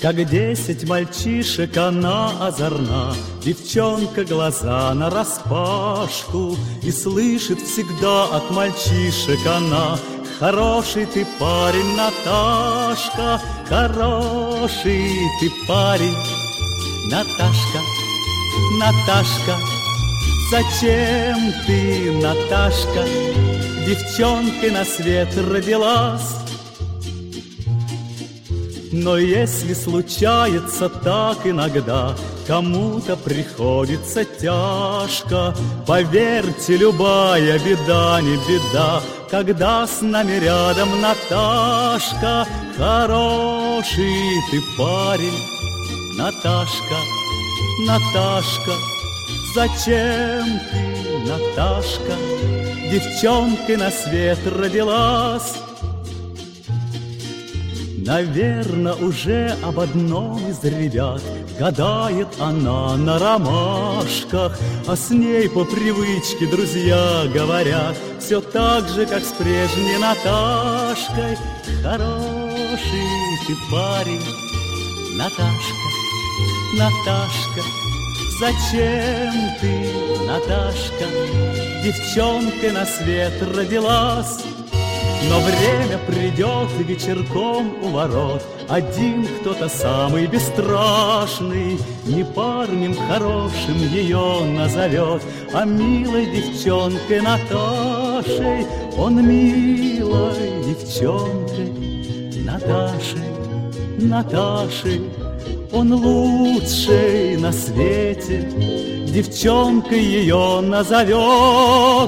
Как 10 мальчишек она озорна, девчонка глаза нараспашку, и слышит всегда от мальчишек она: хороший ты парень, Наташка, хороший ты парень, Наташка, Наташка. Зачем ты, Наташка, девчонкой на свет родилась? Но если случается так иногда, кому-то приходится тяжко, поверьте, любая беда не беда, когда с нами рядом Наташка. Хороший ты парень, Наташка, Наташка. Зачем ты, Наташка, девчонкой на свет родилась? Наверно, уже об одном из ребят гадает она на ромашках, а с ней по привычке друзья говорят все так же, как с прежней Наташкой. Хороший ты парень, Наташка, Наташка. Зачем ты, Наташка, девчонкой на свет родилась? Но время придет и вечерком у ворот один кто-то самый бесстрашный не парнем хорошим ее назовет, а милой девчонкой Наташей. Он милой девчонкой Наташей, Наташей. Он лучшей на свете девчонкой ее назовет.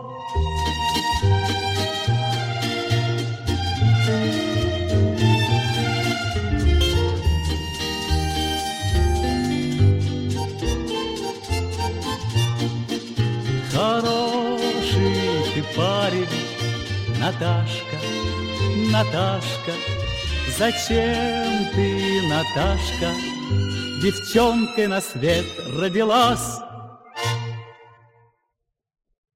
Хороший ты парень, Наташка, Наташка. Зачем ты, Наташка, девчонкой на свет родилась?